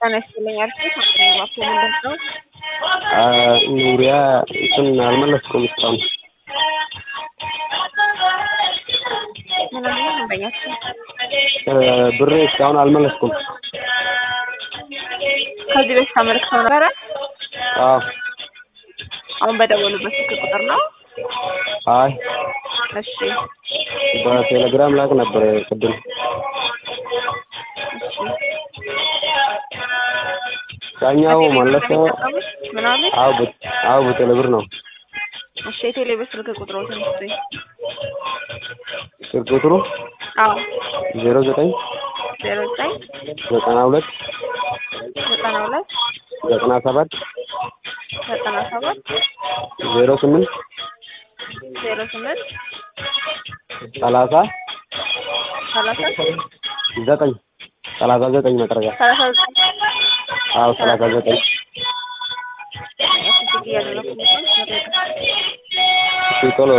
ተነስተልኝ አልኩት ማክሰኞ ምንድነው ኑሪያ እንትን አልመለስኩም እስካሁን ምንም በያችሁ ብሬ እስካሁን አልመለስኩም ከዚህ በፊት አመልክተው ነበር አዎ አሁን በደወሉበት ስልክ ቁጥር ነው አይ እሺ በቴሌግራም ላክ ነበር ቅድም እሺ ያኛው መለሰ ምናምን አው በቴሌብር ነው እሺ የቴሌብር ስልክ ቁጥሩ ትንሽ ስልክ ቁጥሩ አዎ 09 92 97 08 30 39 መጥረጋ አዎ 39 ቶሎ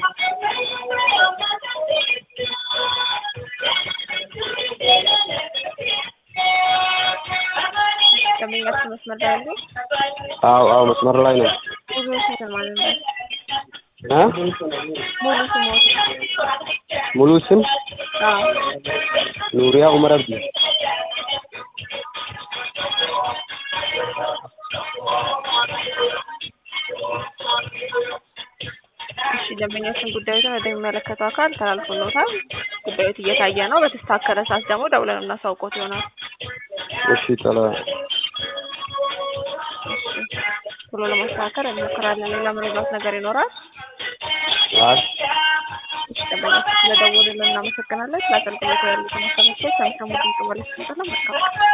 ከመንገድ መስመር ላይ ያለው አዎ መስመር ላይ ነው ብዙ ሰው ማለት ነው ሙሉ ስም አዎ ኑሪያ ኡመር አብዲ እሺ ደንበኛችን ጉዳዩን ወደሚመለከተው አካል ተላልፎለታል ጉዳዩ እየታየ ነው በተስተካከለ ሰዓት ደግሞ ደውለን እናሳውቆት ይሆናል እሺ ተላ ቶሎ ለማስተካከል እንሞክራለን ሌላ መረጃት ነገር ይኖራል አይ ደንበኛችን ስለደወሉልን እናመሰግናለን ስለ አገልግሎቱ ያሉትን ሀሳቦች ሰምተው ሙሉ ይቀበሉ